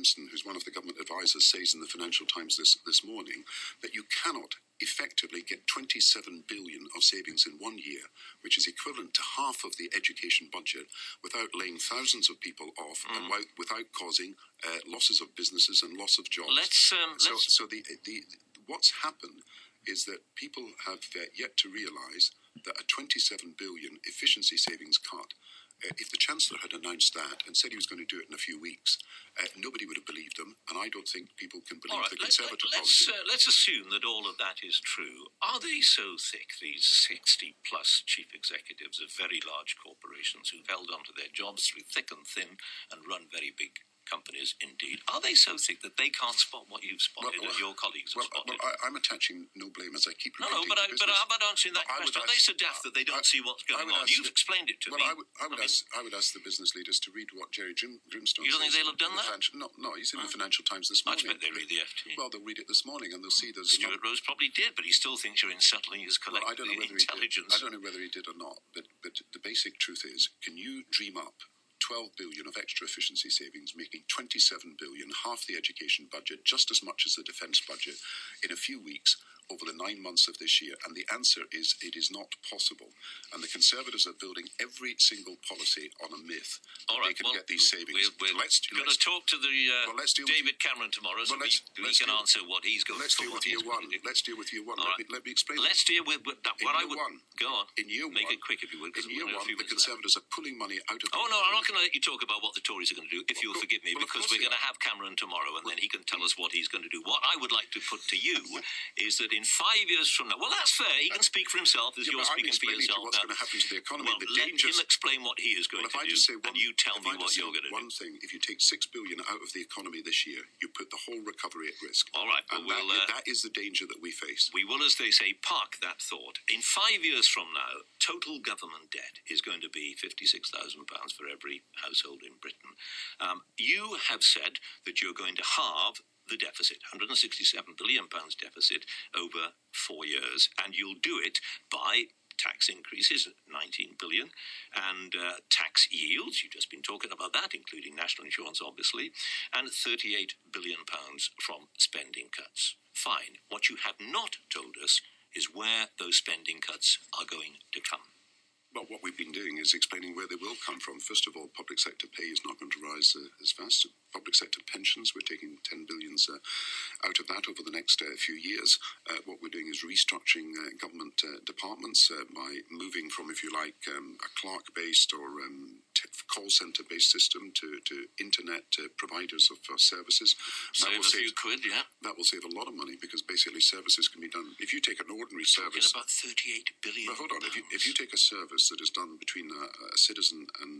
Williamson, who's one of the government advisors, says in the Financial Times this morning that you cannot effectively get 27 billion of savings in 1 year, which is equivalent to half of the education budget, without laying thousands of people off and without causing losses of businesses and loss of jobs. So what's happened is that people have yet to realise that a 27 billion efficiency savings cut, if the Chancellor had announced that and said he was going to do it in a few weeks, nobody would have believed him, and I don't think people can believe the Conservative policy. Let's assume that all of that is true. Are they so thick, these 60-plus chief executives of very large corporations who've held on to their jobs through thick and thin and run very big companies indeed? Are they so thick that they can't spot what you've spotted and your colleagues have spotted? I'm attaching no blame, as I keep repeating. But how about answering that question? Are they so daft that they don't see what's going on? You've explained it to me. I would ask the business leaders to read what Jerry Grimstone says. You don't think they'll have done that? No, he's in the Financial Times this morning. I expect they read the FT. Well, they'll read it this morning and they'll see there's... Stuart Rose probably did, but he still thinks you're unsettling his collective intelligence. I don't know whether he did or not, but the basic truth is, can you dream up 12 billion of extra efficiency savings, making 27 billion, half the education budget, just as much as the defence budget, in a few weeks over the 9 months of this year? And the answer is, it is not possible. And the Conservatives are building every single policy on a myth that they can get these savings. We're going to talk to David Cameron tomorrow, so we can answer what he's going to do. Let's deal with year one. Let's deal with year one. Let me explain. Let's deal with that. Go on. In year Make one, it quick if you would. In year one, the Conservatives are pulling money out of... Oh, no, I'm not going to let you talk about what the Tories are going to do, if you'll forgive me, because we're going to have Cameron tomorrow, and then he can tell us what he's going to do. What I would like to put to you is that in 5 years from now... Well, that's fair. He can speak for himself, as you're speaking for yourself. What's going to happen to the economy? Well, let him explain what he is going to do, and you tell me what you're going to do. One thing, if you take 6 billion out of the economy this year, you put the whole recovery at risk. All right, but that is the danger that we face. We will, as they say, park that thought. In 5 years from now, total government debt is going to be £56,000 for every household in Britain. You have said that you're going to halve the deficit, £167 billion deficit over 4 years, and you'll do it by tax increases, 19 billion, and tax yields, you've just been talking about that, including national insurance, obviously, and 38 billion pounds from spending cuts. Fine. What you have not told us is where those spending cuts are going to come. Well, what we've been doing is explaining where they will come from. First of all, public sector pay is not going to rise as fast. Public sector pensions, we're taking 10 billions out of that over the next few years. What we're doing is restructuring government departments by moving from, if you like, a clerk-based or call centre-based system to internet providers of services. Save a few quid, yeah. That will save a lot of money, because basically services can be done. If you take an ordinary service... Talking about 38 billion. Well, hold on. If you take a service that is done between a citizen and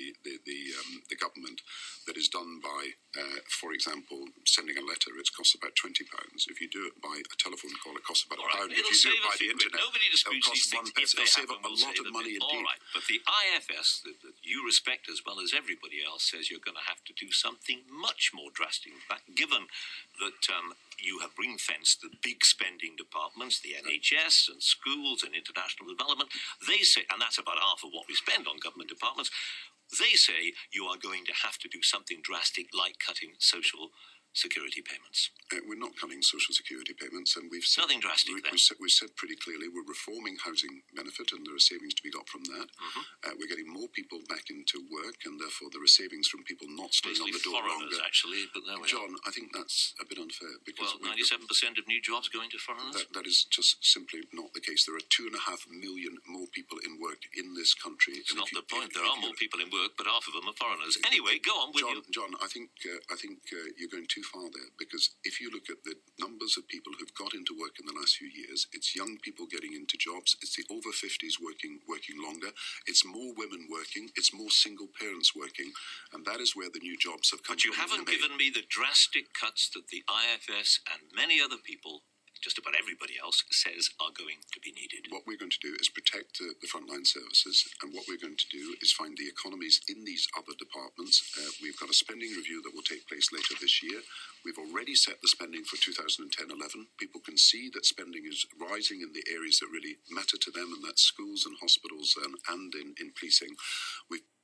the government, that is done by, for example, sending a letter, it costs about £20. If you do it by a telephone call, it costs about £1. If you do it by the internet, nobody disputes these things. It'll save a lot of money indeed. All right, but the IFS that you respect as well as everybody else says you're going to have to do something much more drastic. In fact, given that you have ring-fenced the big spending departments, the NHS and schools and international development, they say, and that's about half of what we spend on government departments, they say you are going to have to do something drastic like cutting social security payments. We're not cutting social security payments, and we've said... Nothing drastic, we've said pretty clearly we're reforming housing benefit, and there are savings to be got from that. We're getting more people back into work, and therefore there are savings from people not staying on the door longer. Actually, but there we John, I think that's a bit unfair. Because 97% of new jobs going to foreigners? That is just simply not the case. There are 2.5 million more people in work in this country. It's not the point. There are more people in work, but half of them are foreigners. Anyway, go on with you. John, I think you're going too far there, because if you look at the numbers of people who've got into work in the last few years, it's young people getting into jobs, it's the over 50s working longer, it's more women working, it's more single parents working, and that is where the new jobs have come from. But you haven't given me the drastic cuts that the IFS and many other people, just about everybody else, says are going to be needed. What we're going to do is protect the frontline services, and what we're going to do is find the economies in these other departments. We've got a spending review that will take place later this year. We've already set the spending for 2010-11. People can see that spending is rising in the areas that really matter to them, and that's schools and hospitals and in policing. We've